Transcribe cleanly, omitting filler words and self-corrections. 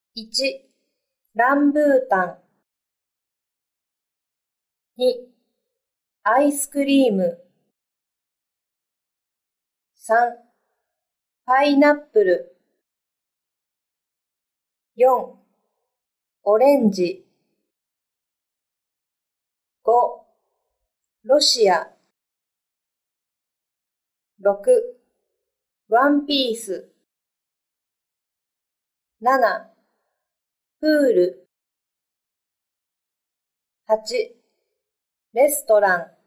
1、ランブータン。2、アイスクリーム。3、パイナップル。4、オレンジ。5、ロシア。6、ワンピース。7、プール。8、レストラン。